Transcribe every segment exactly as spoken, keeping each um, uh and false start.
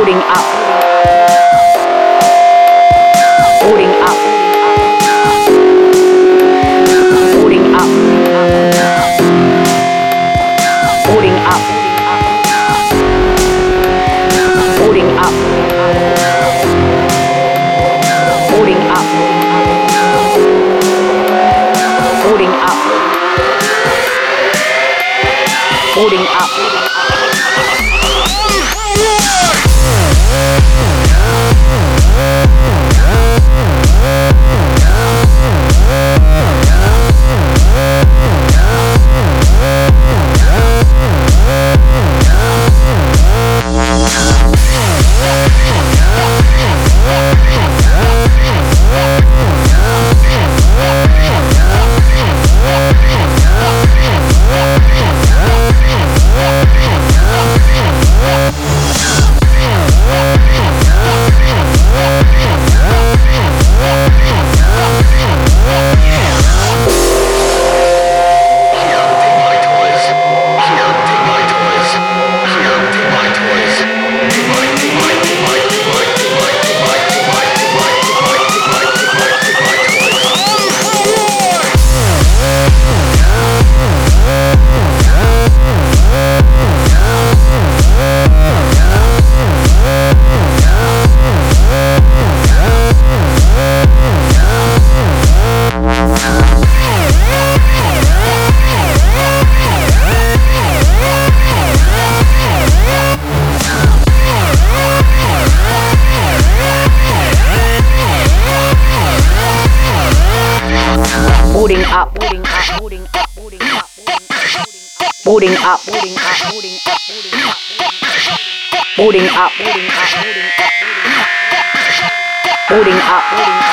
Holding up. Holding up. Holding up. Holding up. Holding up. Holding up. Holding up. Holding up. Holding up, holding up, holding up, holding up, holding up, holding up, holding up, holding up, holding up,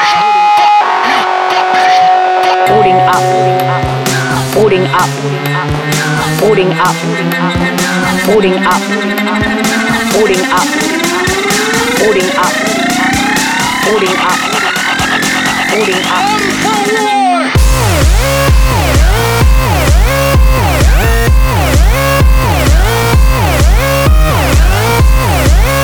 holding up, holding up, holding up, holding up, holding up, holding up, holding up, holding up. Yeah.